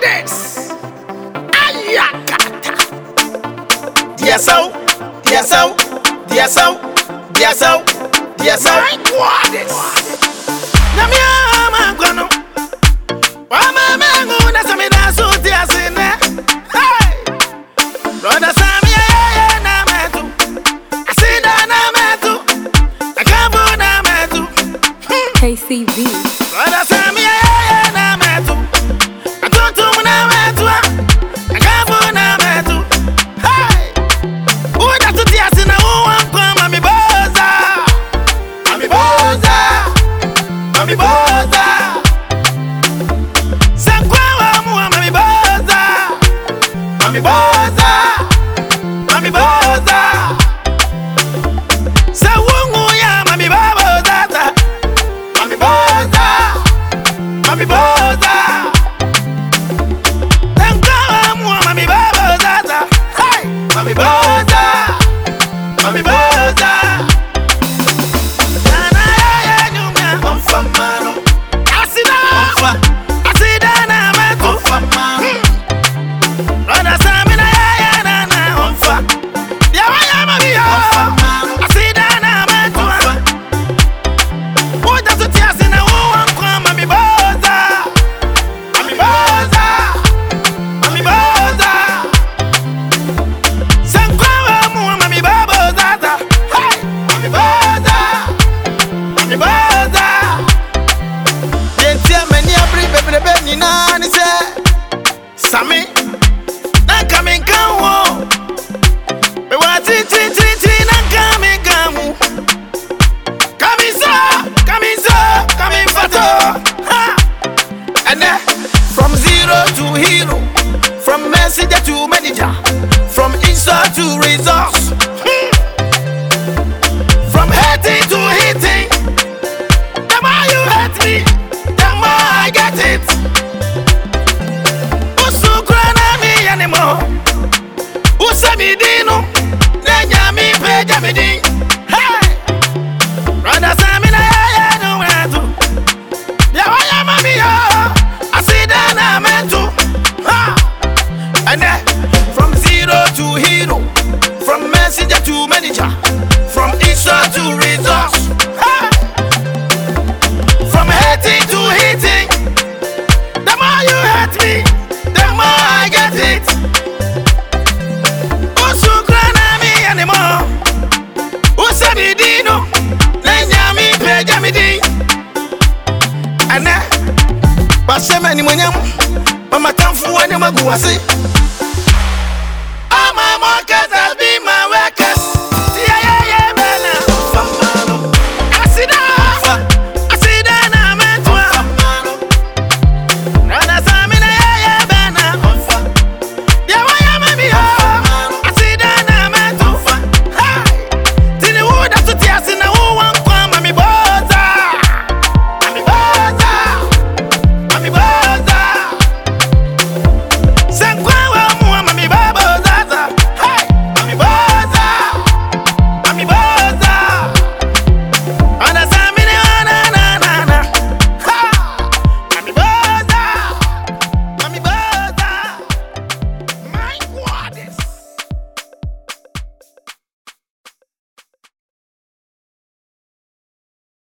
goddess. Ayakata. Dear so, dear so, dear so, dear so, dear so. My goddess. Namia Mangono. Wama Mango, that's a medaso, dear sinner. Hey, brother Samia, Nametu. I see that Nametu. I can't put Nametu. KCB. Brother Samia, Nametu. I don't do Nametu. I can't put Nametu. Hey, who that's the dear sinner who won't come, Mammy Boza. Mammy Boza. Mammy Boza. Sankwa mua Mammy Boza. Mammy Boza. Mammy Boza. Sawungu ya Mammy Boza. Mammy Boza. Mammy Boza. Sankwa mua Mammy Boza. Hey, Mammy Boza. Mammy Boza. Sammy, na coming come me want na coming come. Coming fato. Ha! And then from zero to hero, from messenger to manager, from insult to resource. From hating to hitting. The more you hate me, the more I get it. Usamidino, Nanyami Pejamidi. Hey, Randa Samina, no matter. Yawaya Mamia, I see that I'm meant to. And then from zero to hero, from messenger to manager, from insult to resource. From hating to hitting. The more you hate me, the more I get it. Usamidino, Nanyami Pejamidi. And then, Passemani Munyam, Mama Tamfu and Maguasi. I'm a market.